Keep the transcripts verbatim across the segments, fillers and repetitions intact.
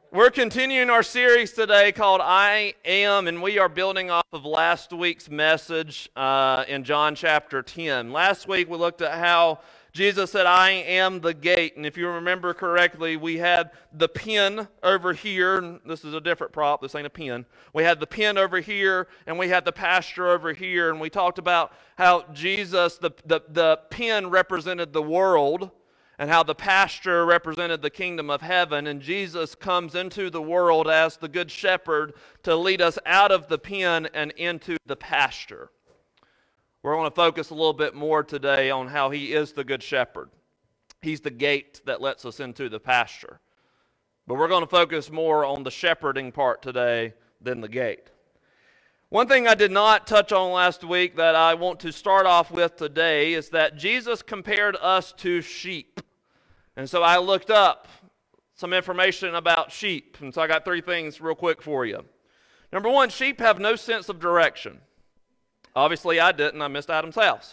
We're continuing our series today called I Am, and we are building off of last week's message uh, in John chapter ten. Last week we looked at how Jesus said, I am the gate, and if you remember correctly, we had the pen over here, and this is a different prop, this ain't a pen. We had the pen over here, and we had the pasture over here, and we talked about how Jesus, the, the, the pen represented the world, and how the pasture represented the kingdom of heaven, and Jesus comes into the world as the good shepherd to lead us out of the pen and into the pasture. We're going to focus a little bit more today on how he is the good shepherd. He's the gate that lets us into the pasture. But we're going to focus more on the shepherding part today than the gate. One thing I did not touch on last week that I want to start off with today is that Jesus compared us to sheep. And so I looked up some information about sheep. And so I got three things real quick for you. Number one, sheep have no sense of direction. Obviously I didn't. I missed Adam's house.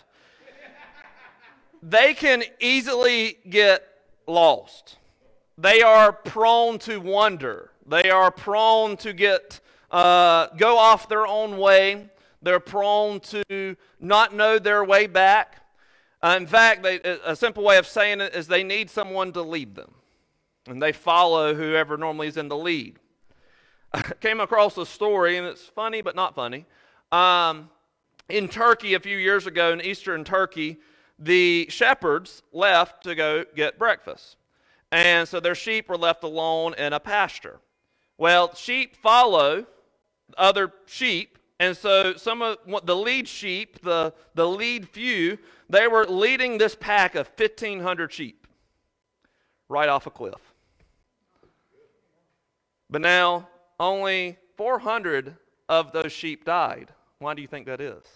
They can easily get lost. They are prone to wander. They are prone to get uh, go off their own way. They're prone to not know their way back. Uh, in fact, they, a simple way of saying it is they need someone to lead them. And they follow whoever normally is in the lead. I came across a story, and it's funny but not funny. Um, in Turkey a few years ago, in eastern Turkey, the shepherds left to go get breakfast. And so their sheep were left alone in a pasture. Well, sheep follow other sheep. And so some of the lead sheep, the, the lead few, they were leading this pack of fifteen hundred sheep right off a cliff. But now only four hundred of those sheep died. Why do you think that is?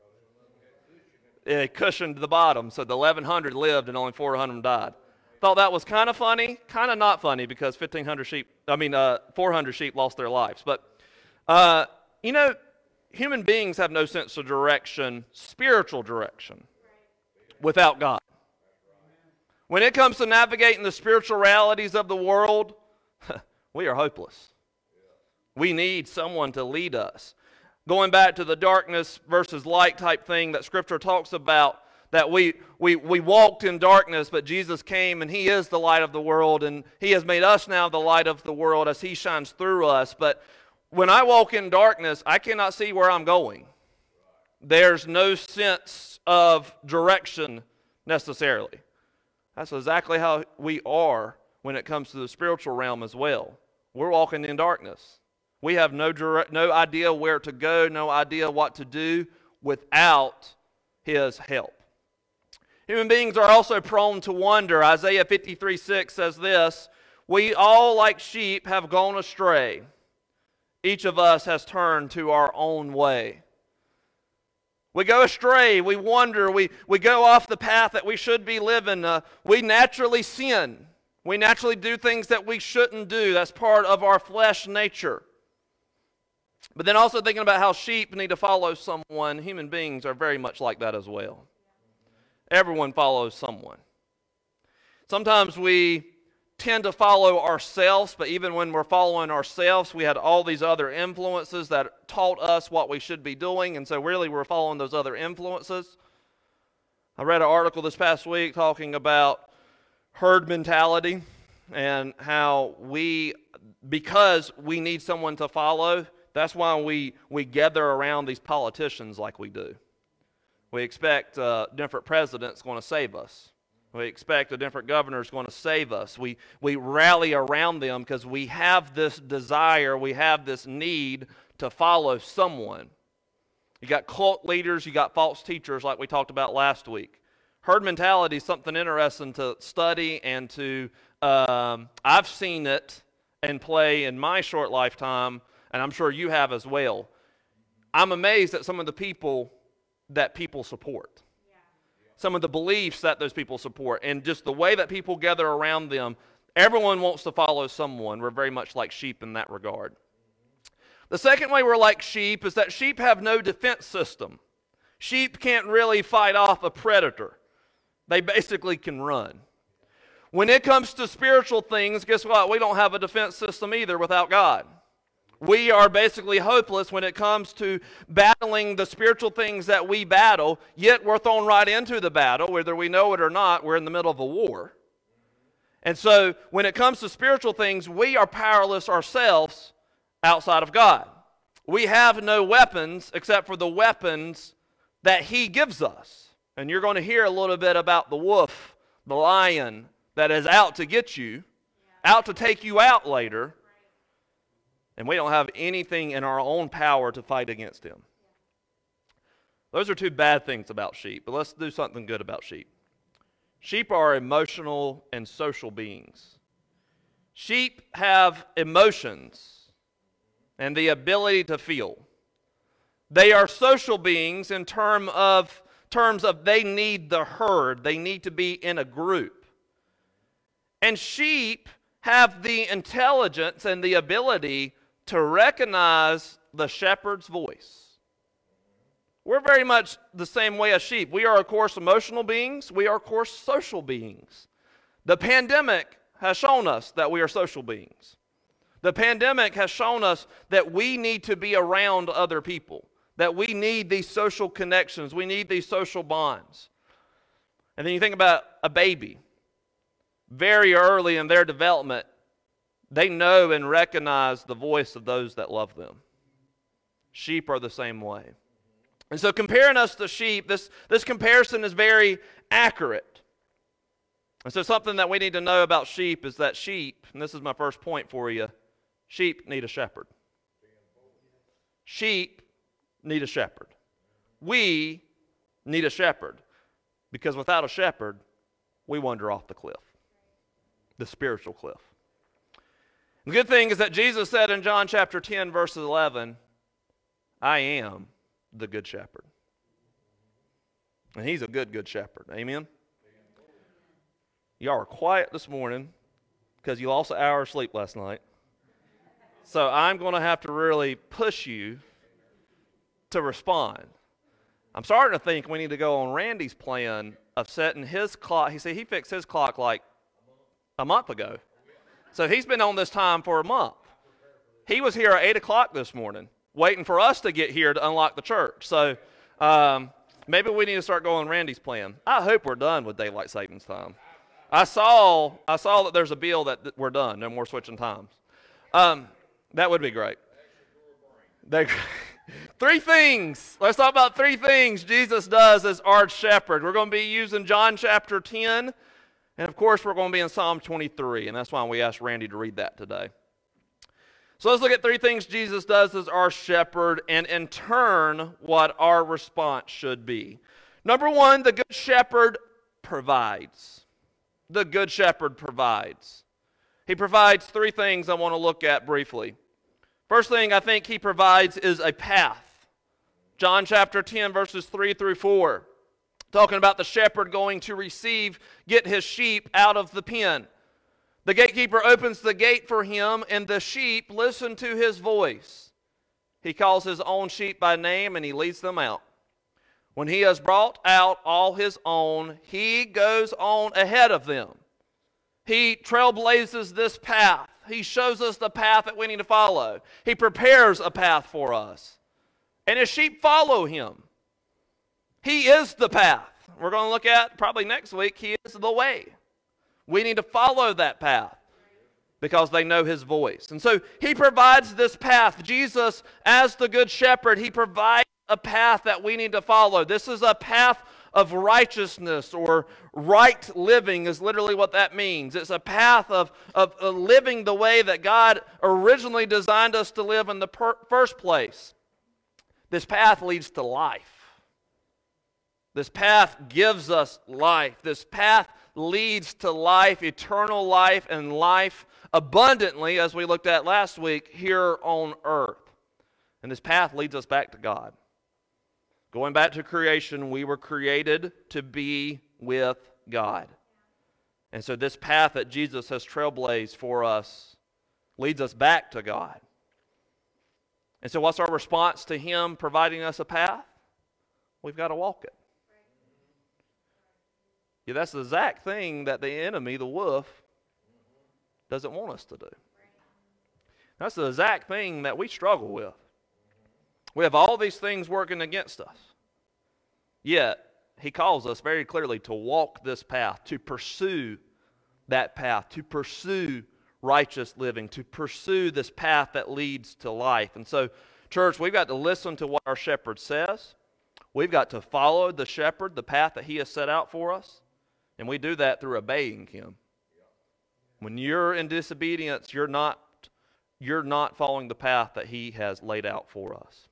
It cushioned the bottom, so the eleven hundred lived and only four hundred died. Thought that was kind of funny, kind of not funny because fifteen hundred sheep, I mean uh, four hundred sheep lost their lives. But, uh, you know, human beings have no sense of direction, spiritual direction, without God. When it comes to navigating the spiritual realities of the world, we are hopeless. We need someone to lead us. Going back to the darkness versus light type thing that Scripture talks about, that we, we, we walked in darkness, but Jesus came and He is the light of the world, and He has made us now the light of the world as He shines through us. But when I walk in darkness, I cannot see where I'm going. There's no sense of direction necessarily. That's exactly how we are when it comes to the spiritual realm as well. We're walking in darkness. We have no direct, no idea where to go, no idea what to do without His help. Human beings are also prone to wander. Isaiah fifty-three six says this, "We all like sheep have gone astray. Each of us has turned to our own way." We go astray, we wander, we, we go off the path that we should be living. Uh, we naturally sin. We naturally do things that we shouldn't do. That's part of our flesh nature. But then also thinking about how sheep need to follow someone, human beings are very much like that as well. Everyone follows someone. Sometimes we tend to follow ourselves, but even when we're following ourselves, we had all these other influences that taught us what we should be doing, and so really we're following those other influences. I read an article this past week talking about herd mentality and how we, because we need someone to follow, that's why we, we gather around these politicians like we do. We expect uh, different presidents going to save us. We expect a different governor is going to save us. We we rally around them because we have this desire, we have this need to follow someone. You got cult leaders, you got false teachers like we talked about last week. Herd mentality is something interesting to study and to, um, I've seen it and play in my short lifetime, and I'm sure you have as well. I'm amazed at some of the people that people support. Some of the beliefs that those people support, and just the way that people gather around them. Everyone wants to follow someone. We're very much like sheep in that regard. The second way we're like sheep is that sheep have no defense system. Sheep can't really fight off a predator. They basically can run. When it comes to spiritual things, guess what? We don't have a defense system either without God. We are basically hopeless when it comes to battling the spiritual things that we battle, yet we're thrown right into the battle, whether we know it or not. We're in the middle of a war. And so when it comes to spiritual things, we are powerless ourselves outside of God. We have no weapons except for the weapons that He gives us. And you're going to hear a little bit about the wolf, the lion that is out to get you, out to take you out later. And we don't have anything in our own power to fight against him. Those are two bad things about sheep, but let's do something good about sheep. Sheep are emotional and social beings. Sheep have emotions and the ability to feel. They are social beings in term of, terms of they need the herd. They need to be in a group. And sheep have the intelligence and the ability to recognize the shepherd's voice. We're very much the same way as sheep. We are, of course, emotional beings. We are, of course, social beings. The pandemic has shown us that we are social beings. The pandemic has shown us that we need to be around other people, that we need these social connections. We need these social bonds. And then you think about a baby. Very early in their development, they know and recognize the voice of those that love them. Sheep are the same way. And so comparing us to sheep, this, this comparison is very accurate. And so something that we need to know about sheep is that sheep, and this is my first point for you, sheep need a shepherd. Sheep need a shepherd. We need a shepherd. Because without a shepherd, we wander off the cliff, the spiritual cliff. The good thing is that Jesus said in John chapter ten, verse eleven, I am the good shepherd. And he's a good, good shepherd. Amen? Y'all are quiet this morning because you lost an hour of sleep last night. So I'm going to have to really push you to respond. I'm starting to think we need to go on Randy's plan of setting his clock. He said he fixed his clock like a month ago. So he's been on this time for a month. He was here at eight o'clock this morning, waiting for us to get here to unlock the church. So um, maybe we need to start going Randy's plan. I hope we're done with daylight savings time. I saw I saw that there's a bill that, that we're done. No more switching times. Um, that would be great. They, three things. Let's talk about three things Jesus does as our shepherd. We're going to be using John chapter ten. And of course, we're going to be in Psalm twenty-three, and that's why we asked Randy to read that today. So let's look at three things Jesus does as our shepherd, and in turn, what our response should be. Number one, the good shepherd provides. The good shepherd provides. He provides three things I want to look at briefly. First thing I think he provides is a path. John chapter ten, verses three through four. Talking about the shepherd going to receive, get his sheep out of the pen. The gatekeeper opens the gate for him, and the sheep listen to his voice. He calls his own sheep by name, and he leads them out. When he has brought out all his own, he goes on ahead of them. He trailblazes this path. He shows us the path that we need to follow. He prepares a path for us. And his sheep follow him. He is the path. We're going to look at probably next week, he is the way. We need to follow that path because they know his voice. And so he provides this path. Jesus, as the good shepherd, he provides a path that we need to follow. This is a path of righteousness, or right living is literally what that means. It's a path of, of, of living the way that God originally designed us to live in the per- first place. This path leads to life. This path gives us life. This path leads to life, eternal life, and life abundantly, as we looked at last week, here on earth. And this path leads us back to God. Going back to creation, we were created to be with God. And so this path that Jesus has trailblazed for us leads us back to God. And so what's our response to him providing us a path? We've got to walk it. Yeah, that's the exact thing that the enemy, the wolf, doesn't want us to do. That's the exact thing that we struggle with. We have all these things working against us. Yet, he calls us very clearly to walk this path, to pursue that path, to pursue righteous living, to pursue this path that leads to life. And so, church, we've got to listen to what our shepherd says. We've got to follow the shepherd, the path that he has set out for us. And we do that through obeying him. When you're in disobedience, you're not, you're not following the path that he has laid out for us.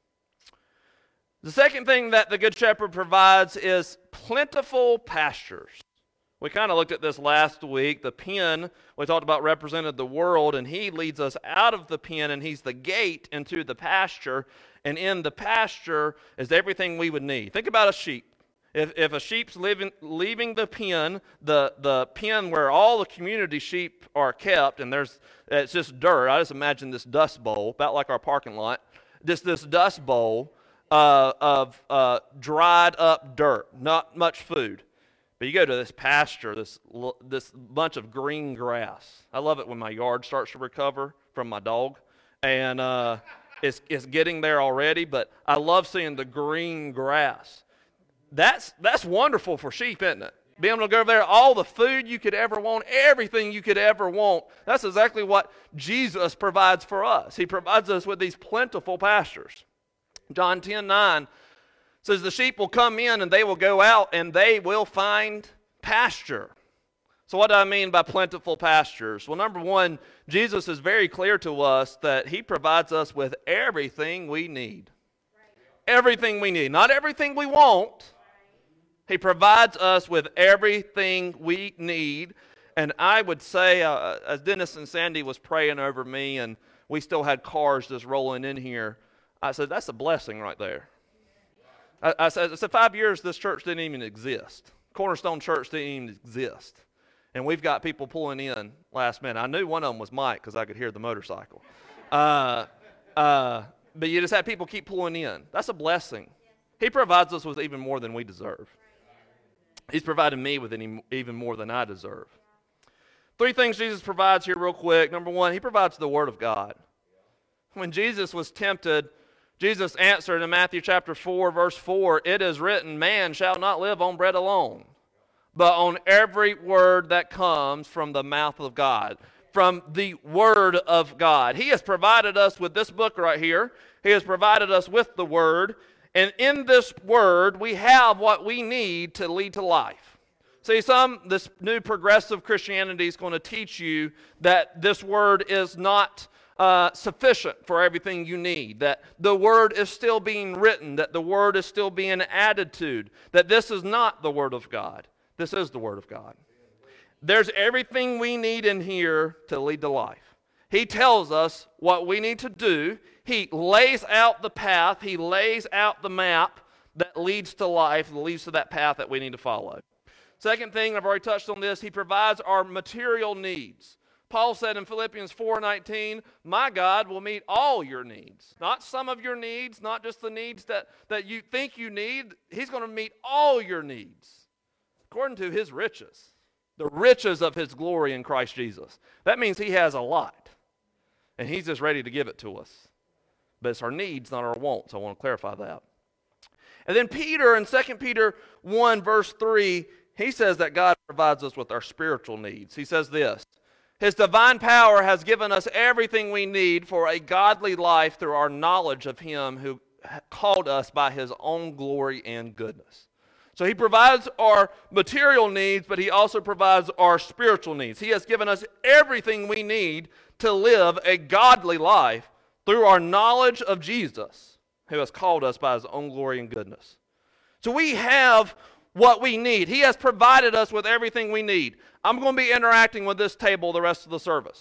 The second thing that the Good Shepherd provides is plentiful pastures. We kind of looked at this last week. The pen, we talked about, represented the world, and he leads us out of the pen, and he's the gate into the pasture. And in the pasture is everything we would need. Think about a sheep. If, if a sheep's living, leaving the pen, the, the pen where all the community sheep are kept, and there's it's just dirt. I just imagine this dust bowl, about like our parking lot. Just this dust bowl uh, of uh, dried up dirt, not much food. But you go to this pasture, this this bunch of green grass. I love it when my yard starts to recover from my dog, and uh, it's it's getting there already. But I love seeing the green grass. That's that's wonderful for sheep, isn't it? Being able to go over there, all the food you could ever want, everything you could ever want. That's exactly what Jesus provides for us. He provides us with these plentiful pastures. John ten nine says the sheep will come in and they will go out and they will find pasture. So what do I mean by plentiful pastures? Well, number one, Jesus is very clear to us that he provides us with everything we need. Everything we need. Not everything we want. He provides us with everything we need. And I would say, uh, as Dennis and Sandy was praying over me and we still had cars just rolling in here, I said, that's a blessing right there. I, I, said, I said, five years this church didn't even exist. Cornerstone Church didn't even exist. And we've got people pulling in last minute. I knew one of them was Mike because I could hear the motorcycle. Uh, uh, but you just had people keep pulling in. That's a blessing. He provides us with even more than we deserve. He's provided me with any, even more than I deserve. Three things Jesus provides here real quick. Number one, he provides the Word of God. When Jesus was tempted, Jesus answered in Matthew chapter four, verse four, "It is written, man shall not live on bread alone, but on every word that comes from the mouth of God." From the Word of God. He has provided us with this book right here. He has provided us with the Word. And in this Word, we have what we need to lead to life. See, some, this new progressive Christianity is going to teach you that this Word is not uh, sufficient for everything you need, that the Word is still being written, that the Word is still being added to, that this is not the Word of God. This is the Word of God. There's everything we need in here to lead to life. He tells us what we need to do. He lays out the path. He lays out the map that leads to life, that leads to that path that we need to follow. Second thing, I've already touched on this, he provides our material needs. Paul said in Philippians four nineteen, "My God will meet all your needs." Not some of your needs, not just the needs that, that you think you need. He's going to meet all your needs according to his riches. The riches of his glory in Christ Jesus. That means he has a lot. And he's just ready to give it to us. But it's our needs, not our wants. I want to clarify that. And then Peter, in Second Peter one, verse three, he says that God provides us with our spiritual needs. He says this, "His divine power has given us everything we need for a godly life through our knowledge of him who called us by his own glory and goodness." So he provides our material needs, but he also provides our spiritual needs. He has given us everything we need to live a godly life through our knowledge of Jesus, who has called us by his own glory and goodness. So we have what we need. He has provided us with everything we need. I'm going to be interacting with this table the rest of the service.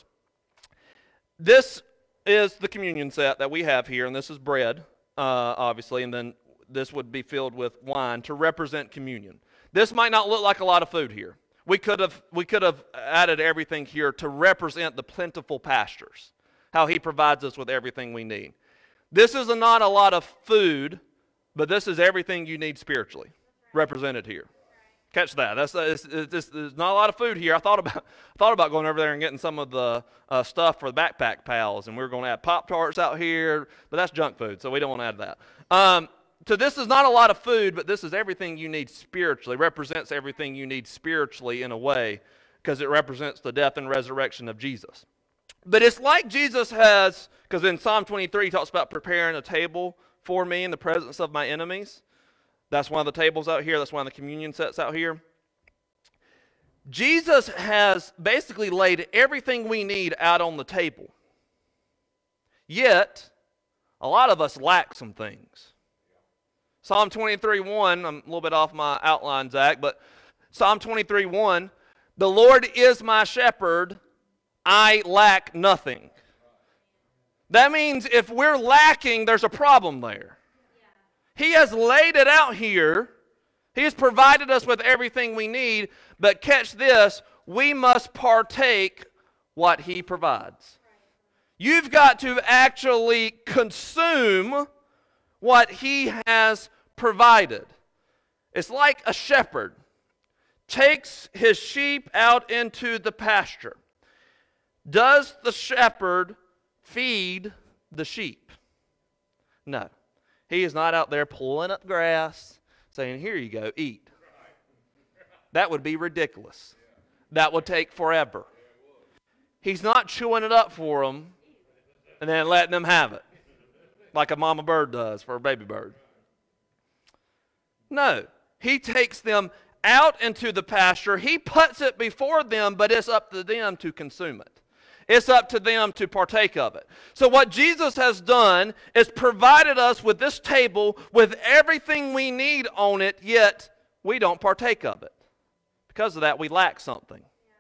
This is the communion set that we have here, and this is bread, uh, obviously, and then this would be filled with wine to represent communion. This might not look like a lot of food here. We could have we could have added everything here to represent the plentiful pastures, how he provides us with everything we need. This is not a lot of food, but this is everything you need spiritually represented here. Catch that. That's it's, it's, it's, there's not a lot of food here. I thought about thought about going over there and getting some of the uh, stuff for the backpack pals, and we were going to add Pop-Tarts out here, but that's junk food, so we don't want to add that. Um, so this is not a lot of food, but this is everything you need spiritually. It represents everything you need spiritually in a way, because it represents the death and resurrection of Jesus. But it's like Jesus has, because in Psalm twenty-three he talks about preparing a table for me in the presence of my enemies. That's one of the tables out here. That's one of the communion sets out here. Jesus has basically laid everything we need out on the table. Yet, a lot of us lack some things. Psalm twenty-three one, I'm a little bit off my outline, Zach, but Psalm twenty-three one, the Lord is my shepherd, I lack nothing. That means if we're lacking, there's a problem there. He has laid it out here. He has provided us with everything we need, but catch this, we must partake what he provides. You've got to actually consume what he has provided. It's like a shepherd takes his sheep out into the pasture. Does the shepherd feed the sheep? No. He is not out there pulling up grass, saying, here you go, eat. That would be ridiculous. That would take forever. He's not chewing it up for them and then letting them have it, like a mama bird does for a baby bird. No, he takes them out into the pasture. He puts it before them, but it's up to them to consume it. It's up to them to partake of it. So what Jesus has done is provided us with this table with everything we need on it, yet we don't partake of it. Because of that, we lack something.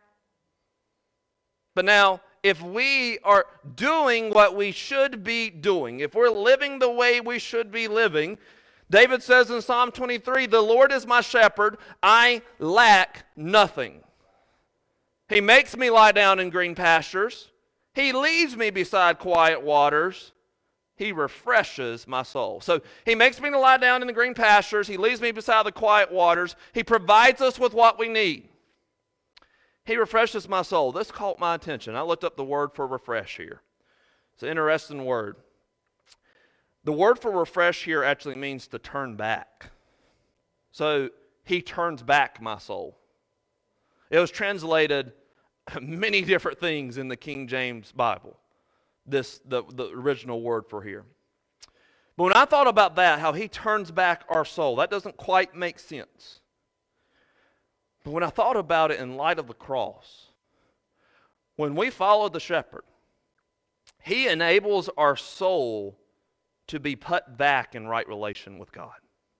But now, if we are doing what we should be doing, if we're living the way we should be living, David says in Psalm twenty-three, the Lord is my shepherd, I lack nothing. He makes me lie down in green pastures. He leads me beside quiet waters. He refreshes my soul. So he makes me to lie down in the green pastures. He leads me beside the quiet waters. He provides us with what we need. He refreshes my soul. This caught my attention. I looked up the word for refresh here. It's an interesting word. The word for refresh here actually means to turn back. So he turns back my soul. It was translated many different things in the King James Bible, this the, the original word for here. But when I thought about that, how he turns back our soul, that doesn't quite make sense. But when I thought about it in light of the cross, when we follow the shepherd, he enables our soul to be put back in right relation with God.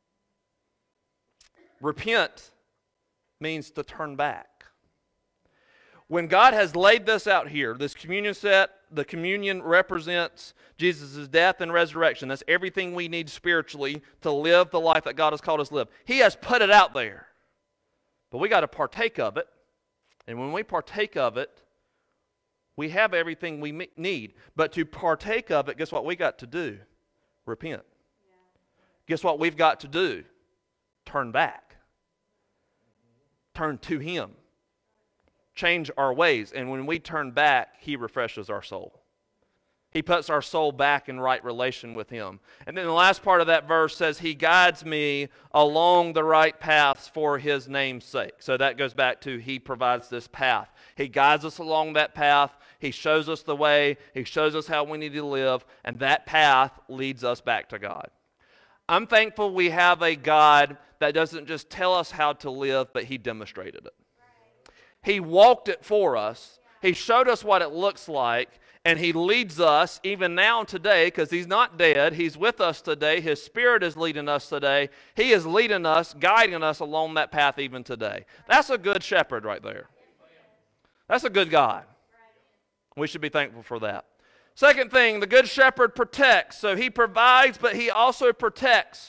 Repent means to turn back. When God has laid this out here, this communion set, the communion represents Jesus' death and resurrection. That's everything we need spiritually to live the life that God has called us to live. He has put it out there. But we got to partake of it. And when we partake of it, we have everything we need. But to partake of it, guess what we got to do? Repent. Yeah. Guess what we've got to do? Turn back. Turn to him. Change our ways. And when we turn back, he refreshes our soul. He puts our soul back in right relation with him. And then the last part of that verse says, he guides me along the right paths for his name's sake. So that goes back to he provides this path. He guides us along that path. He shows us the way. He shows us how we need to live. And that path leads us back to God. I'm thankful we have a God that doesn't just tell us how to live, but he demonstrated it. He walked it for us. He showed us what it looks like. And he leads us even now today, because he's not dead. He's with us today. His Spirit is leading us today. He is leading us, guiding us along that path even today. That's a good shepherd right there. That's a good God. We should be thankful for that. Second thing, the good shepherd protects. So he provides, but he also protects.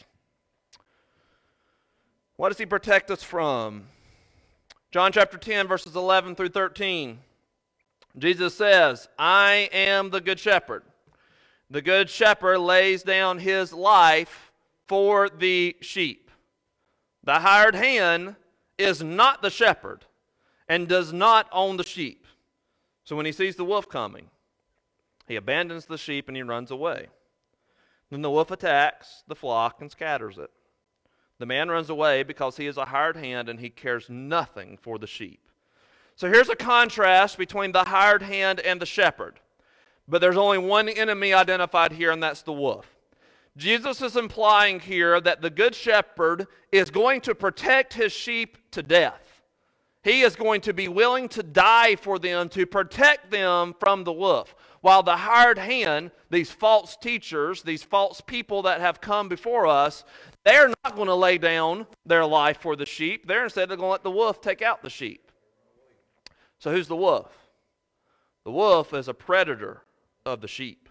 What does he protect us from? John chapter ten, verses eleven through thirteen. Jesus says, I am the good shepherd. The good shepherd lays down his life for the sheep. The hired hand is not the shepherd and does not own the sheep. So when he sees the wolf coming, he abandons the sheep and he runs away. Then the wolf attacks the flock and scatters it. The man runs away because he is a hired hand and he cares nothing for the sheep. So here's a contrast between the hired hand and the shepherd. But there's only one enemy identified here, and that's the wolf. Jesus is implying here that the good shepherd is going to protect his sheep to death. He is going to be willing to die for them to protect them from the wolf. While the hired hand, these false teachers, these false people that have come before us, they're not going to lay down their life for the sheep. They're instead they're going to let the wolf take out the sheep. So who's the wolf? The wolf is a predator of the sheep.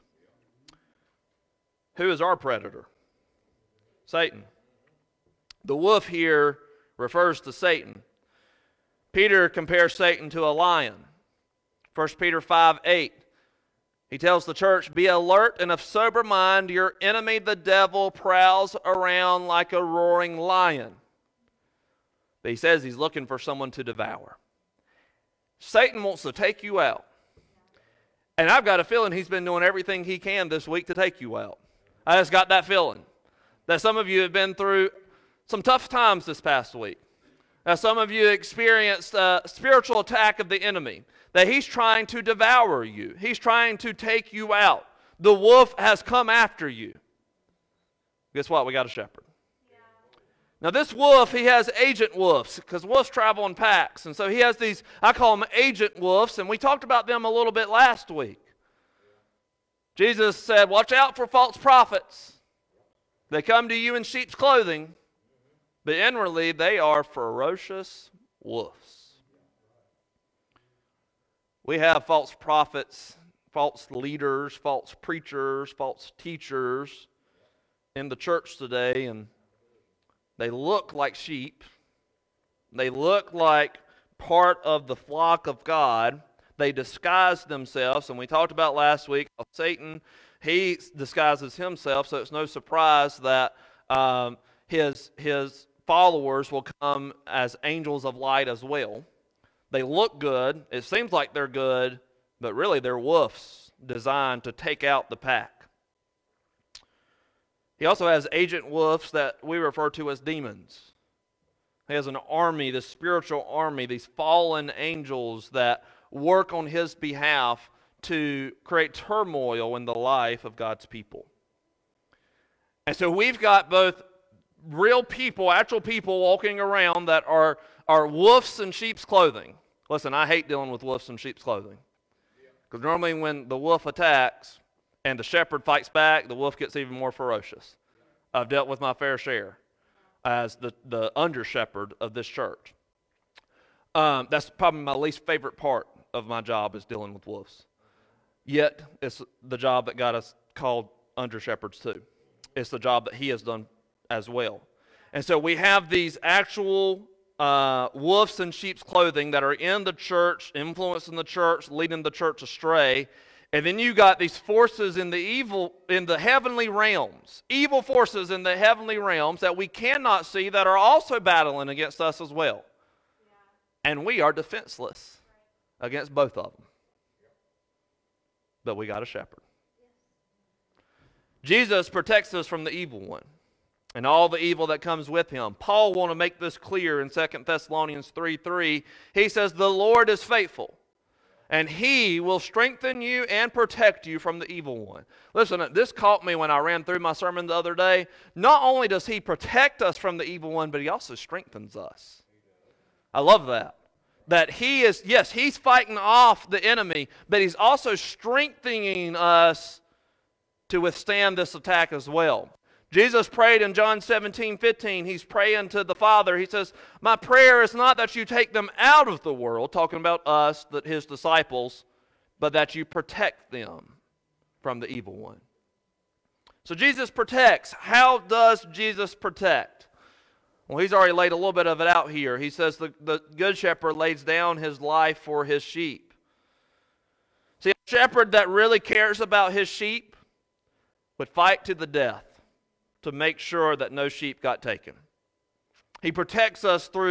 Who is our predator? Satan. The wolf here refers to Satan. Peter compares Satan to a lion. First Peter five eight. He tells the church, be alert and of sober mind. Your enemy, the devil, prowls around like a roaring lion. But he says he's looking for someone to devour. Satan wants to take you out. And I've got a feeling he's been doing everything he can this week to take you out. I just got that feeling. That some of you have been through some tough times this past week. That some of you experienced a spiritual attack of the enemy. That he's trying to devour you. He's trying to take you out. The wolf has come after you. Guess what? We got a shepherd. Yeah. Now this wolf, he has agent wolves, because wolves travel in packs. And so he has these, I call them agent wolves, and we talked about them a little bit last week. Jesus said, watch out for false prophets. They come to you in sheep's clothing, but inwardly they are ferocious wolves. We have false prophets, false leaders, false preachers, false teachers in the church today, and they look like sheep. They look like part of the flock of God. They disguise themselves, and we talked about last week how Satan, he disguises himself, so it's no surprise that um, his, his followers will come as angels of light as well. They look good. It seems like they're good, but really they're wolves designed to take out the pack. He also has agent wolves that we refer to as demons. He has an army, this spiritual army, these fallen angels that work on his behalf to create turmoil in the life of God's people. And so we've got both real people, actual people walking around that are are wolves in sheep's clothing. Listen, I hate dealing with wolves in sheep's clothing. Because normally when the wolf attacks and the shepherd fights back, the wolf gets even more ferocious. I've dealt with my fair share as the, the under-shepherd of this church. Um, that's probably my least favorite part of my job is dealing with wolves. Yet, it's the job that God has called under-shepherds to. It's the job that he has done as well. And so we have these actual uh, wolves in sheep's clothing that are in the church, influencing the church, leading the church astray. And then you got these forces in the evil, in the heavenly realms, evil forces in the heavenly realms that we cannot see that are also battling against us as well. Yeah. And we are defenseless right. against both of them. But we got a shepherd. Jesus protects us from the evil one and all the evil that comes with him. Paul want to make this clear in Second Thessalonians three three. He says, the Lord is faithful, and he will strengthen you and protect you from the evil one. Listen, this caught me when I ran through my sermon the other day. Not only does he protect us from the evil one, but he also strengthens us. I love that. That he is, yes, he's fighting off the enemy, but he's also strengthening us to withstand this attack as well. Jesus prayed in John seventeen fifteen. He's praying to the Father. He says, my prayer is not that you take them out of the world, talking about us, that his disciples, but that you protect them from the evil one. So Jesus protects. How does Jesus protect? Well, he's already laid a little bit of it out here. He says the, the good shepherd lays down his life for his sheep. See, a shepherd that really cares about his sheep would fight to the death to make sure that no sheep got taken. He protects us through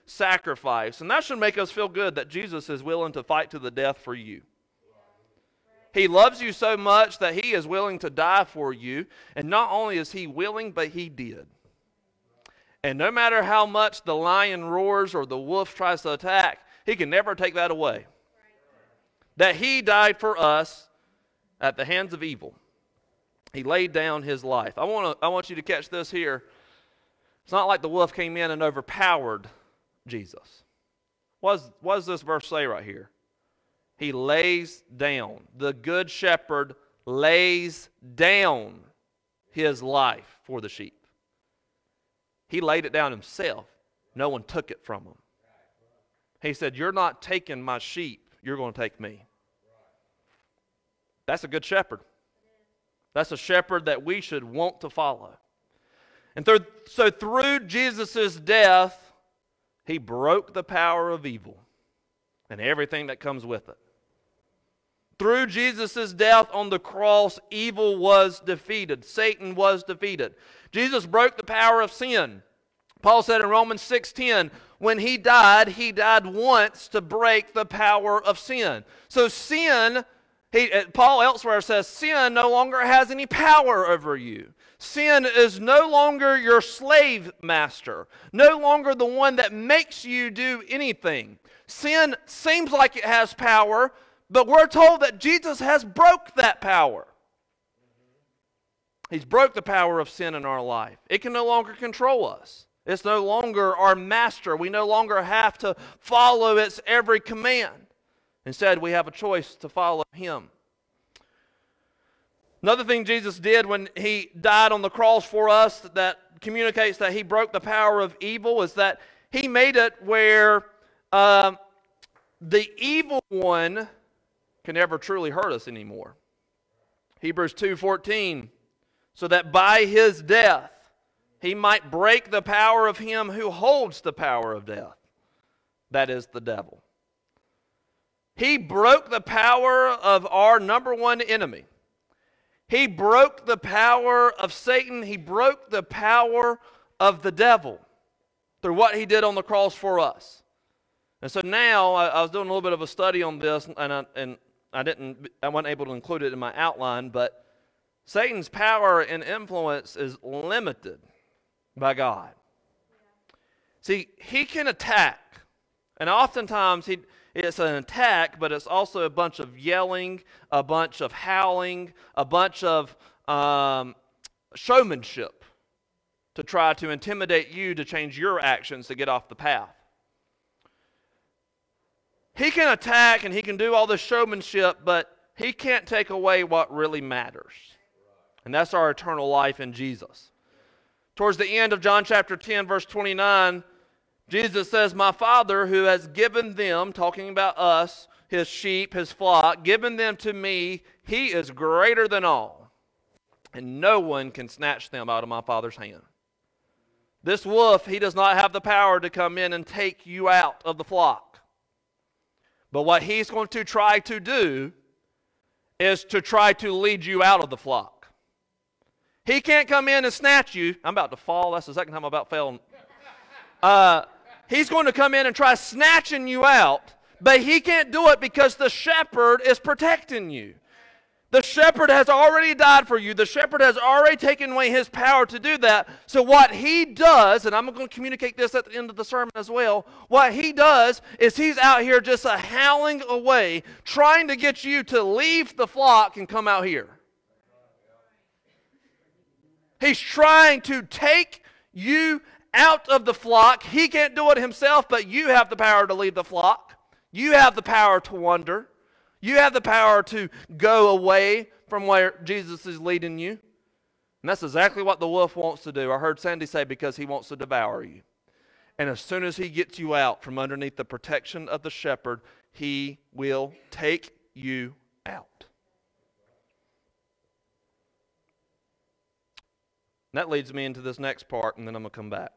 sacrifice. And that should make us feel good that Jesus is willing to fight to the death for you. He loves you so much that he is willing to die for you. And not only is he willing, but he did. And no matter how much the lion roars or the wolf tries to attack, he can never take that away. That he died for us at the hands of evil. He laid down his life. I want to, I want you to catch this here. It's not like the wolf came in and overpowered Jesus. What does, what does this verse say right here? He lays down. The good shepherd lays down his life for the sheep. He laid it down himself. No one took it from him. He said, you're not taking my sheep. You're going to take me. That's a good shepherd. That's a shepherd that we should want to follow. And through, so through Jesus' death, he broke the power of evil and everything that comes with it. Through Jesus' death on the cross, evil was defeated. Satan was defeated. Jesus broke the power of sin. Paul said in Romans six ten, when he died, he died once to break the power of sin. So sin, he, Paul elsewhere says, sin no longer has any power over you. Sin is no longer your slave master, no longer the one that makes you do anything. Sin seems like it has power, but we're told that Jesus has broke that power. He's broke the power of sin in our life. It can no longer control us. It's no longer our master. We no longer have to follow its every command. Instead, we have a choice to follow him. Another thing Jesus did when he died on the cross for us that communicates that he broke the power of evil is that he made it where um, the evil one can never truly hurt us anymore. Hebrews two fourteen, so that by his death he might break the power of him who holds the power of death. That is the devil. He broke the power of our number one enemy. He broke the power of Satan. He broke the power of the devil through what he did on the cross for us. And so now I, I was doing a little bit of a study on this, and I, and I didn't, I wasn't able to include it in my outline, but Satan's power and influence is limited by God. See, he can attack, and oftentimes he, it's an attack, but it's also a bunch of yelling, a bunch of howling, a bunch of um, showmanship to try to intimidate you to change your actions to get off the path. He can attack and he can do all this showmanship, but he can't take away what really matters. And that's our eternal life in Jesus. Towards the end of John chapter ten, verse twenty-nine, Jesus says, my Father who has given them, talking about us, his sheep, his flock, given them to me, he is greater than all. And no one can snatch them out of my Father's hand. This wolf, he does not have the power to come in and take you out of the flock. But what he's going to try to do is to try to lead you out of the flock. He can't come in and snatch you. I'm about to fall. That's the second time I about fell. Uh, he's going to come in and try snatching you out, but he can't do it because the shepherd is protecting you. The shepherd has already died for you. The shepherd has already taken away his power to do that. So what he does, and I'm going to communicate this at the end of the sermon as well, what he does is he's out here just a howling away, trying to get you to leave the flock and come out here. He's trying to take you out of the flock. He can't do it himself, but you have the power to leave the flock. You have the power to wander. You have the power to go away from where Jesus is leading you. And that's exactly what the wolf wants to do. I heard Sandy say, because he wants to devour you. And as soon as he gets you out from underneath the protection of the shepherd, he will take you out. And that leads me into this next part, and then I'm going to come back.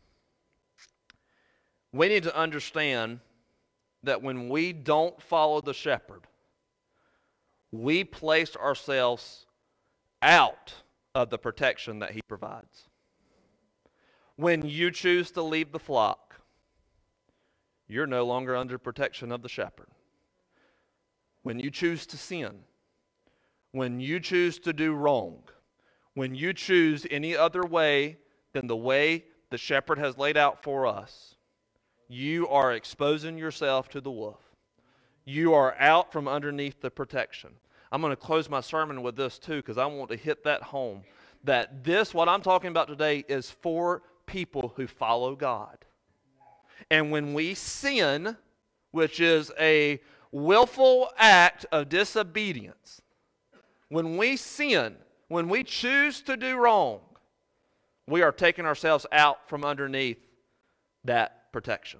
We need to understand that when we don't follow the shepherd, we place ourselves out of the protection that he provides. When you choose to leave the flock, you're no longer under protection of the shepherd. When you choose to sin, when you choose to do wrong, when you choose any other way than the way the shepherd has laid out for us, you are exposing yourself to the wolf. You are out from underneath the protection. I'm going to close my sermon with this too, because I want to hit that home. That this, what I'm talking about today, is for people who follow God. And when we sin, which is a willful act of disobedience, when we sin, when we choose to do wrong, we are taking ourselves out from underneath that protection.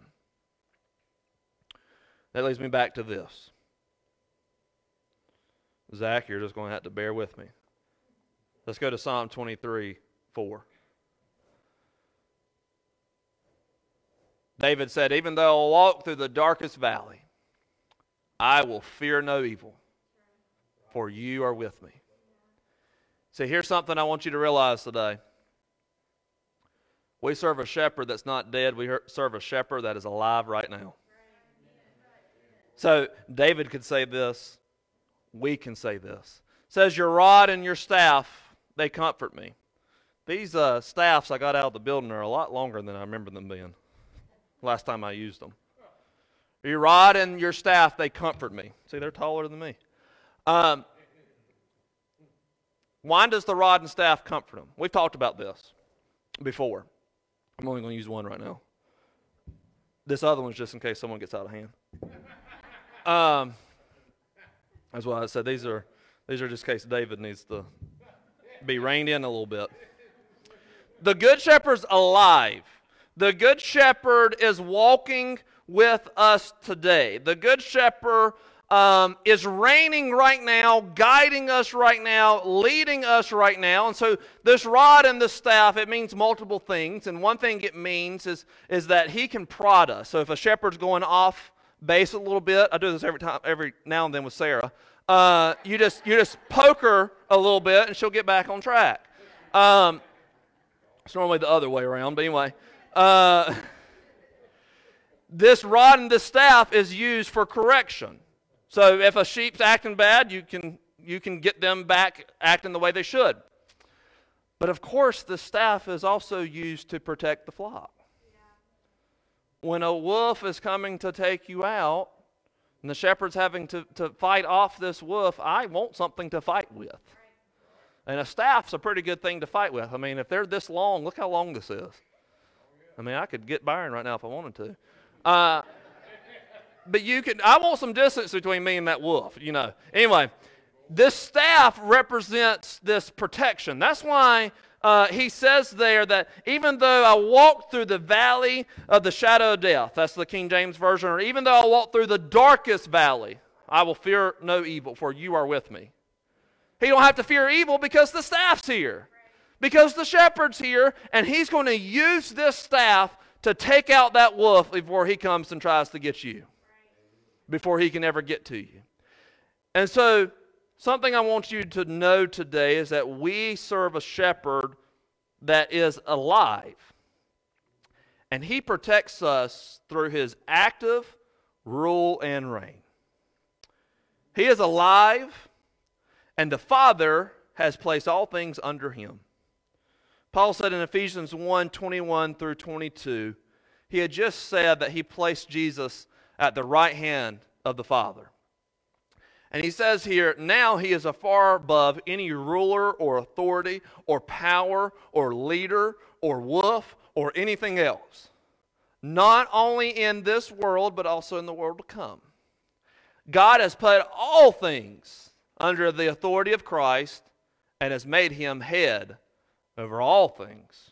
That leads me back to this. Zach, you're just going to have to bear with me. Let's go to Psalm twenty-three, four. David said, even though I walk through the darkest valley, I will fear no evil, for you are with me. See, here's something I want you to realize today. We serve a shepherd that's not dead. We serve a shepherd that is alive right now. So David could say this. We can say this. It says, your rod and your staff, they comfort me. These uh, staffs I got out of the building are a lot longer than I remember them being last time I used them. Your rod and your staff, they comfort me. See, they're taller than me. Um, why does the rod and staff comfort them? We've talked about this before. I'm only going to use one right now. This other one's just in case someone gets out of hand. Um, that's why I said these are these are just in case David needs to be reined in a little bit. The Good Shepherd's alive. The Good Shepherd is walking with us today. The Good Shepherd um, is reigning right now, guiding us right now, leading us right now. And so this rod and this staff, it means multiple things. And one thing it means is, is that he can prod us. So if a shepherd's going off base a little bit, I do this every time, every now and then with Sarah. Uh, you just you just poke her a little bit, and she'll get back on track. Um, it's normally the other way around, but anyway. Uh, this rod and this staff is used for correction. So if a sheep's acting bad, you can you can get them back acting the way they should. But of course, the staff is also used to protect the flock. Yeah. When a wolf is coming to take you out, and the shepherd's having to, to fight off this wolf, I want something to fight with. Right. And a staff's a pretty good thing to fight with. I mean, if they're this long, look how long this is. I mean, I could get Byron right now if I wanted to. Uh, but you can, I want some distance between me and that wolf, you know. Anyway, this staff represents this protection. That's why uh, he says there that even though I walk through the valley of the shadow of death, that's the King James Version, or even though I walk through the darkest valley, I will fear no evil, for you are with me. He don't have to fear evil because the staff's here. Because the shepherd's here, and he's going to use this staff to take out that wolf before he comes and tries to get you. Before he can ever get to you. And so, something I want you to know today is that we serve a shepherd that is alive. And he protects us through his active rule and reign. He is alive, and the Father has placed all things under him. Paul said in Ephesians one, twenty-one through twenty-two, he had just said that he placed Jesus at the right hand of the Father. And he says here, now he is afar above any ruler or authority or power or leader or wolf or anything else. Not only in this world, but also in the world to come. God has put all things under the authority of Christ and has made him head over all things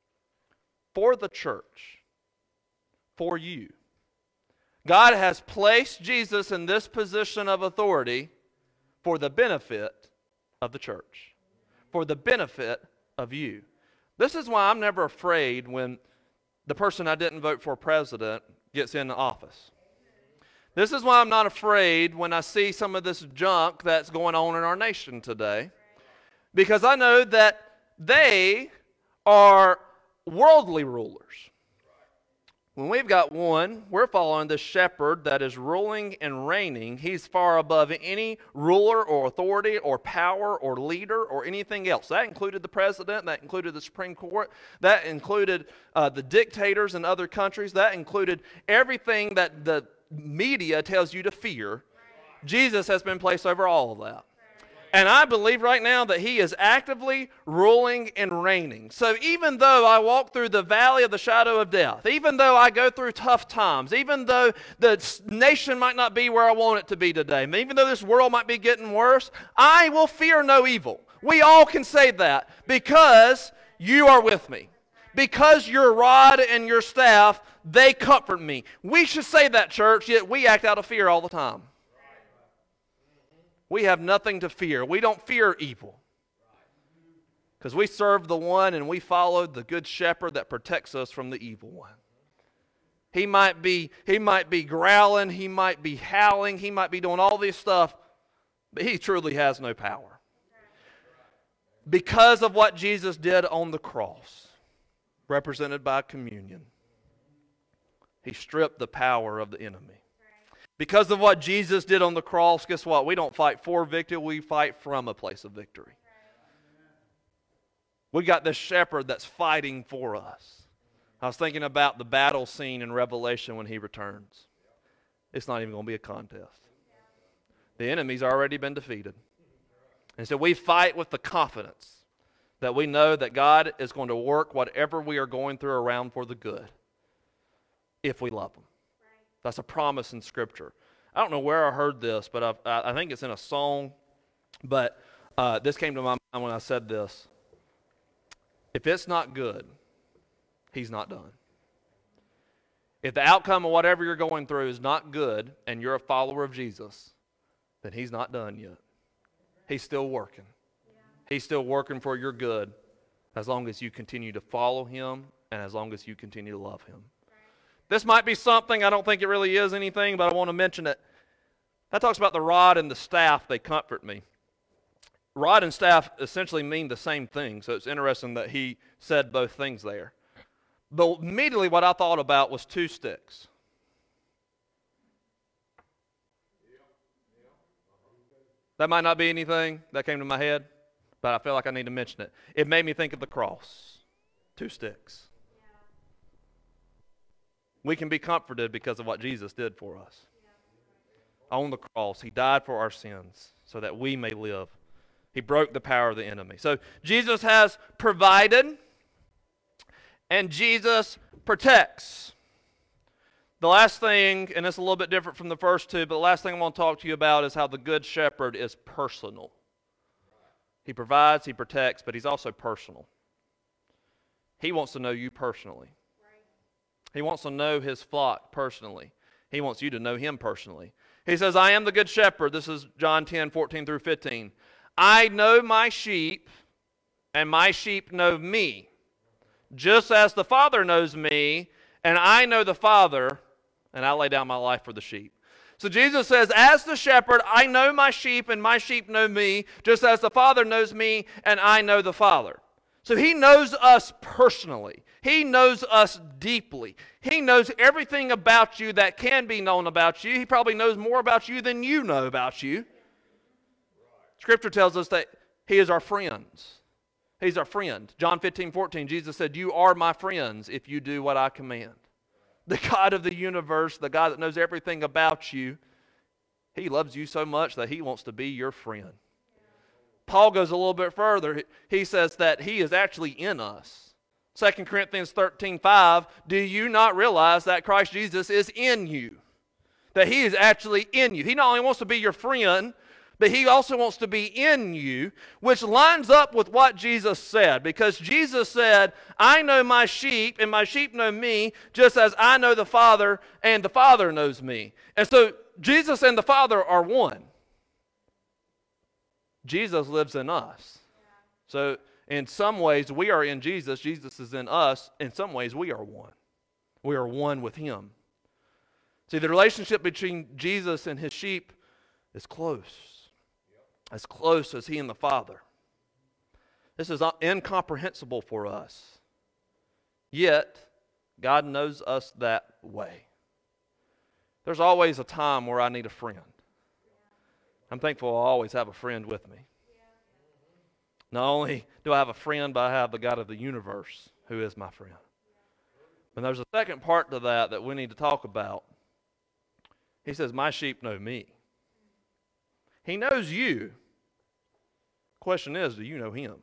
for the church, for you. God has placed Jesus in this position of authority for the benefit of the church, for the benefit of you. This is why I'm never afraid when the person I didn't vote for president gets in office. This is why I'm not afraid when I see some of this junk that's going on in our nation today, because I know that they are worldly rulers. When we've got one, we're following the shepherd that is ruling and reigning. He's far above any ruler or authority or power or leader or anything else. That included the president. That included the Supreme Court. That included uh, the dictators in other countries. That included everything that the media tells you to fear. Jesus has been placed over all of that. And I believe right now that he is actively ruling and reigning. So even though I walk through the valley of the shadow of death, even though I go through tough times, even though the nation might not be where I want it to be today, even though this world might be getting worse, I will fear no evil. We all can say that because you are with me. Because your rod and your staff, they comfort me. We should say that, church, yet we act out of fear all the time. We have nothing to fear. We don't fear evil. Because we serve the one and we follow the good shepherd that protects us from the evil one. He might be, he might be growling, he might be howling, he might be doing all this stuff, but he truly has no power. Because of what Jesus did on the cross, represented by communion, he stripped the power of the enemy. Because of what Jesus did on the cross, guess what? We don't fight for victory, we fight from a place of victory. We got this shepherd that's fighting for us. I was thinking about the battle scene in Revelation when he returns. It's not even going to be a contest. The enemy's already been defeated. And so we fight with the confidence that we know that God is going to work whatever we are going through around for the good if we love him. That's a promise in Scripture. I don't know where I heard this, but I, I think it's in a song. But uh, this came to my mind when I said this. If it's not good, he's not done. If the outcome of whatever you're going through is not good and you're a follower of Jesus, then he's not done yet. He's still working. He's still working for your good as long as you continue to follow him and as long as you continue to love him. This might be something, I don't think it really is anything, but I want to mention it. That talks about the rod and the staff, they comfort me. Rod and staff essentially mean the same thing, so it's interesting that he said both things there. But immediately what I thought about was two sticks. That might not be anything that came to my head, but I feel like I need to mention it. It made me think of the cross. Two sticks. We can be comforted because of what Jesus did for us. On the cross, he died for our sins so that we may live. He broke the power of the enemy. So Jesus has provided and Jesus protects. The last thing, and it's a little bit different from the first two, but the last thing I want to talk to you about is how the Good Shepherd is personal. He provides, he protects, but he's also personal. He wants to know you personally. He wants to know his flock personally. He wants you to know him personally. He says, I am the good shepherd. This is John ten, fourteen through fifteen. I know my sheep, and my sheep know me. Just as the Father knows me, and I know the Father, and I lay down my life for the sheep. So Jesus says, as the shepherd, I know my sheep, and my sheep know me, just as the Father knows me, and I know the Father. So he knows us personally. He knows us deeply. He knows everything about you that can be known about you. He probably knows more about you than you know about you. Scripture tells us that he is our friends. He's our friend. John fifteen, fourteen, Jesus said, you are my friends if you do what I command. The God of the universe, the God that knows everything about you, he loves you so much that he wants to be your friend. Paul goes a little bit further. He says that he is actually in us. Second Corinthians thirteen, five, do you not realize that Christ Jesus is in you? That he is actually in you. He not only wants to be your friend, but he also wants to be in you, which lines up with what Jesus said. Because Jesus said, I know my sheep, and my sheep know me, just as I know the Father, and the Father knows me. And so Jesus and the Father are one. Jesus lives in us. So in some ways, we are in Jesus. Jesus is in us. In some ways, we are one. We are one with him. See, the relationship between Jesus and his sheep is close. As close as he and the Father. This is incomprehensible for us. Yet, God knows us that way. There's always a time where I need a friend. I'm thankful I always have a friend with me. Not only do I have a friend, but I have the God of the universe who is my friend. And there's a second part to that that we need to talk about. He says, my sheep know me. He knows you. Question is, do you know him?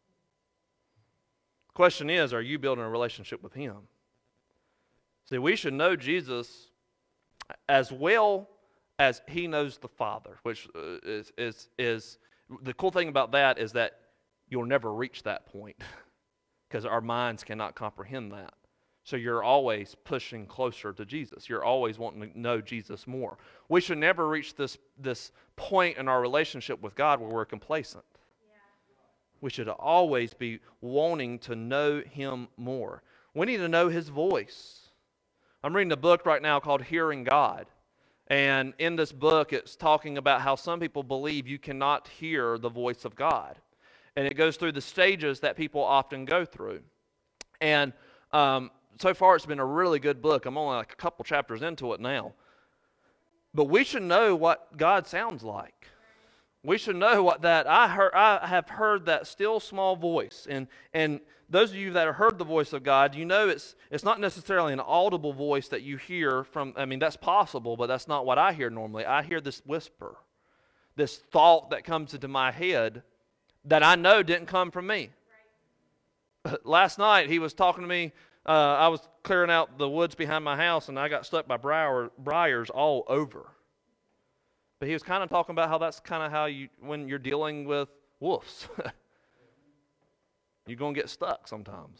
Question is, are you building a relationship with him? See, we should know Jesus as well as he knows the Father, which is, is, is the cool thing about that is that you'll never reach that point because our minds cannot comprehend that. So you're always pushing closer to Jesus. You're always wanting to know Jesus more. We should never reach this, this point in our relationship with God where we're complacent. Yeah. We should always be wanting to know him more. We need to know his voice. I'm reading a book right now called Hearing God. And in this book, it's talking about how some people believe you cannot hear the voice of God. And it goes through the stages that people often go through. And um, so far, it's been a really good book. I'm only like a couple chapters into it now. But we should know what God sounds like. We should know what that, I heard. I have heard that still small voice. And and those of you that have heard the voice of God, you know it's it's not necessarily an audible voice that you hear from, I mean, that's possible, but that's not what I hear normally. I hear this whisper, this thought that comes into my head that I know didn't come from me. Right. Last night, he was talking to me. Uh, I was clearing out the woods behind my house, and I got stuck by briar, briars all over. But he was kind of talking about how that's kind of how you, when you're dealing with wolves, you're going to get stuck sometimes.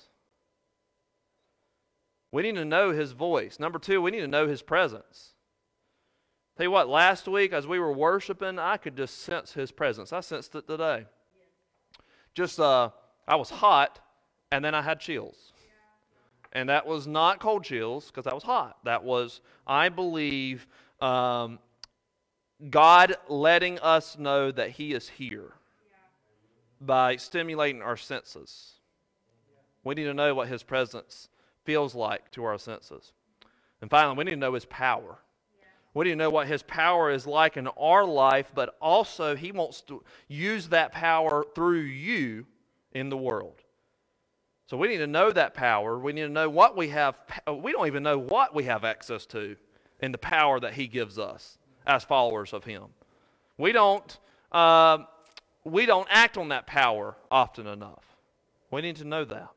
We need to know his voice. Number two, we need to know his presence. Tell you what, last week as we were worshiping, I could just sense his presence. I sensed it today. Just, uh, I was hot, and then I had chills. And that was not cold chills because I was hot. That was, I believe, um, God letting us know that he is here by stimulating our senses. We need to know what his presence feels like to our senses. And finally, we need to know his power. We need to know what his power is like in our life, but also he wants to use that power through you in the world. So we need to know that power. We need to know what we have. We don't even know what we have access to in the power that he gives us as followers of him. We don't, uh, we don't act on that power often enough. We need to know that.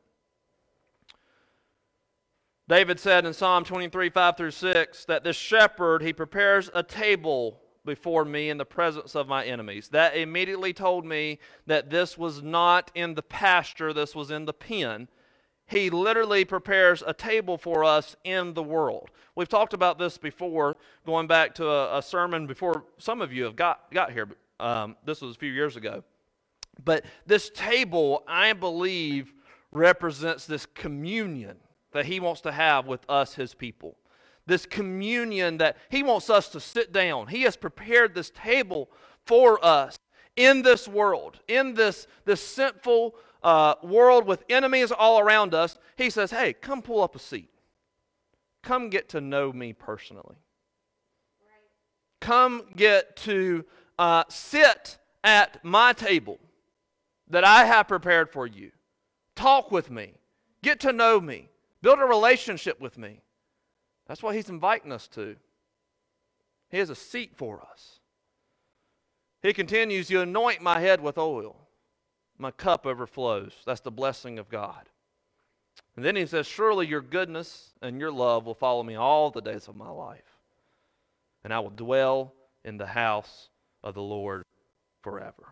David said in Psalm twenty-three, five through six, that this shepherd, he prepares a table before me in the presence of my enemies. That immediately told me that this was not in the pasture, this was in the pen. He literally prepares a table for us in the world. We've talked about this before, going back to a, a sermon before some of you have got, got here. Um, this was a few years ago. But this table, I believe, represents this communion that he wants to have with us, his people. This communion that he wants us to sit down. He has prepared this table for us in this world, in this, this sinful uh, world with enemies all around us. He says, hey, come pull up a seat. Come get to know me personally. Right. Come get to uh, sit at my table that I have prepared for you. Talk with me. Get to know me. Build a relationship with me. That's what he's inviting us to. He has a seat for us. He continues, you anoint my head with oil. My cup overflows. That's the blessing of God. And then he says, surely your goodness and your love will follow me all the days of my life. And I will dwell in the house of the Lord forever.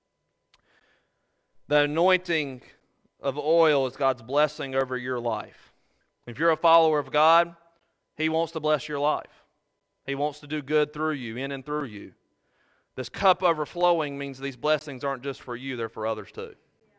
The anointing of oil is God's blessing over your life. If you're a follower of God, he wants to bless your life. He wants to do good through you, in and through you. This cup overflowing means these blessings aren't just for you, they're for others too.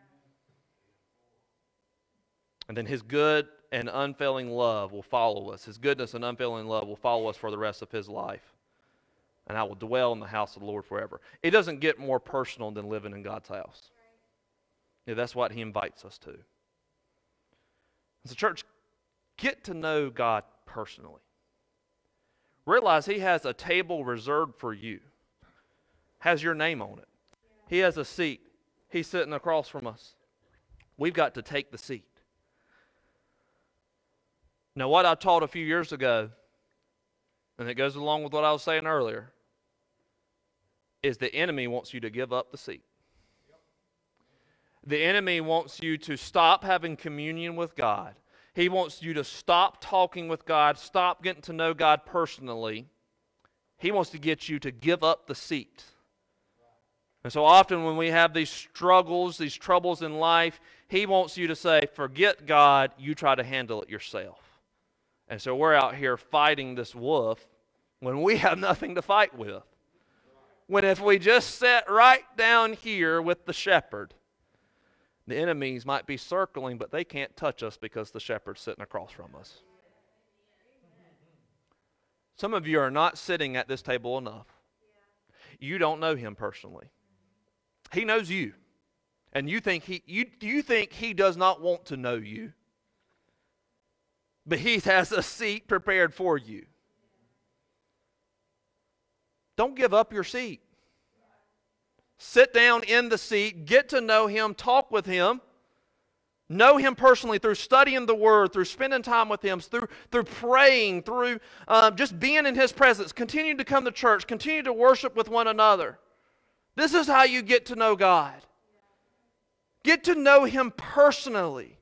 And then his good and unfailing love will follow us. His goodness and unfailing love will follow us for the rest of his life. And I will dwell in the house of the Lord forever. It doesn't get more personal than living in God's house. Yeah, that's what he invites us to. So church, Get to know God personally. Realize He has a table reserved for you. Has your name on it. He has a seat. He's sitting across from us. We've got to take the seat. Now, what I taught a few years ago, and it goes along with what I was saying earlier, is the enemy wants you to give up the seat. The enemy wants you to stop having communion with God. He wants you to stop talking with God, stop getting to know God personally. He wants to get you to give up the seat. And so often when we have these struggles, these troubles in life, He wants you to say, forget God, you try to handle it yourself. And so we're out here fighting this wolf when we have nothing to fight with. When if we just sat right down here with the shepherd, the enemies might be circling, but they can't touch us because the shepherd's sitting across from us. Some of you are not sitting at this table enough. You don't know Him personally. He knows you. And you think he you you think He does not want to know you. But He has a seat prepared for you. Don't give up your seat. Sit down in the seat, get to know Him, talk with Him, know Him personally through studying the Word, through spending time with Him, through, through praying, through uh, just being in His presence. Continue to come to church, continue to worship with one another. This is how you get to know God. Get to know Him personally.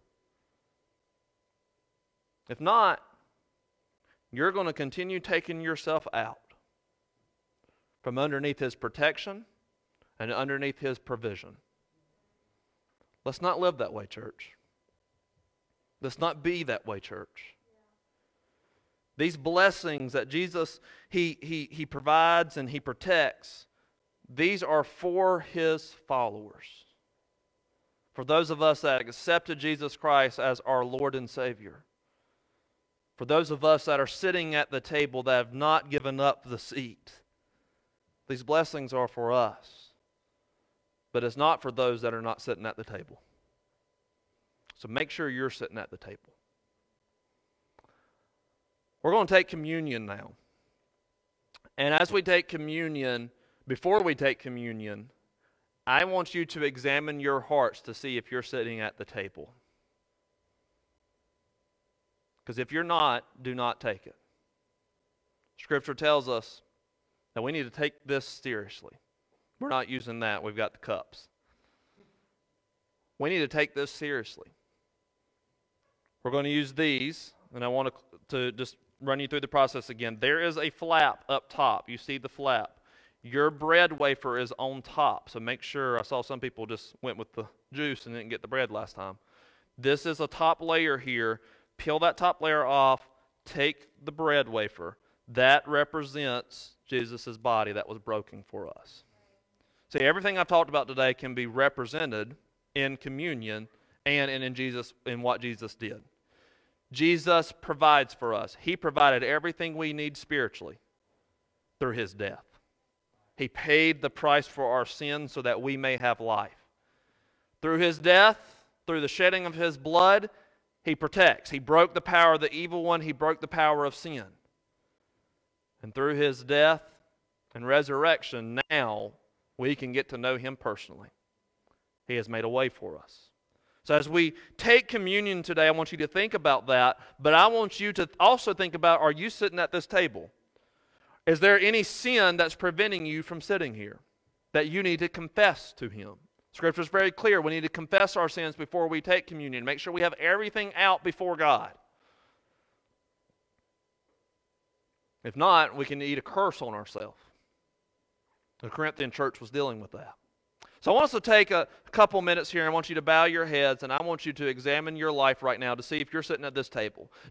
If not, you're going to continue taking yourself out from underneath His protection and underneath His provision. Let's not live that way, church. Let's not be that way, church. These blessings that Jesus, He, he, he provides and He protects, these are for His followers. For those of us that accepted Jesus Christ as our Lord and Savior. For those of us that are sitting at the table that have not given up the seat. These blessings are for us. But it's not for those that are not sitting at the table. So make sure you're sitting at the table. We're going to take communion now. And as we take communion, before we take communion, I want you to examine your hearts to see if you're sitting at the table. Because if you're not, do not take it. Scripture tells us that we need to take this seriously. We're not using that. We've got the cups. We need to take this seriously. We're going to use these, and I want to, to just run you through the process again. There is a flap up top. You see the flap. Your bread wafer is on top, so make sure. I saw some people just went with the juice and didn't get the bread last time. This is a top layer here. Peel that top layer off. Take the bread wafer. That represents Jesus' body that was broken for us. See, everything I've talked about today can be represented in communion and in, in Jesus, in what Jesus did. Jesus provides for us. He provided everything we need spiritually through His death. He paid the price for our sins so that we may have life. Through His death, through the shedding of His blood, He protects. He broke the power of the evil one. He broke the power of sin. And through His death and resurrection, now we can get to know Him personally. He has made a way for us. So as we take communion today, I want you to think about that, but I want you to also think about, are you sitting at this table? Is there any sin that's preventing you from sitting here that you need to confess to Him? Scripture is very clear. We need to confess our sins before we take communion. Make sure we have everything out before God. If not, we can eat a curse on ourselves. The Corinthian church was dealing with that. So I want us to take a couple minutes here, and I want you to bow your heads, and I want you to examine your life right now to see if you're sitting at this table.